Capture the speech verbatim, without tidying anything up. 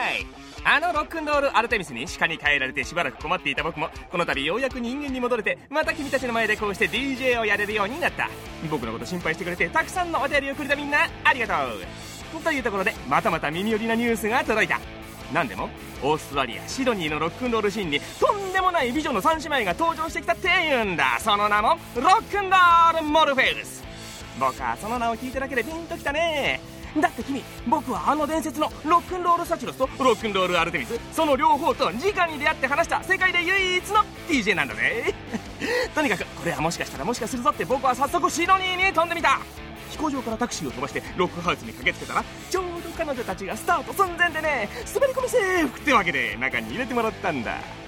い。あのロックンロールアルテミスに鹿に変えられてしばらく困っていた僕も、この度ようやく人間に戻れて、また君たちの前でこうして ディージェー をやれるようになった。僕のこと心配してくれてたくさんのお便りをくれたみんなありがとう。というところで、またまた耳寄りなニュースが届いた。なんでもオーストラリアシドニーのロックンロールシーンにとんでもない美女の三姉妹が登場してきたっていうんだ。その名もロックンロールモルフェウス。僕はその名を聞いただけでピンときたね。だって君、僕はあの伝説のロックンロールサチュロスとロックンロールアルテミス、その両方と直に出会って話した世界で唯一の ディージェー なんだぜ。とにかくこれはもしかしたらもしかするぞって、僕は早速シドニーに飛んでみた。飛行場からタクシーを飛ばしてロックハウスに駆けつけたら、ちょうど彼女たちがスタート寸前でね、滑り込みセーフってわけで中に入れてもらったんだ。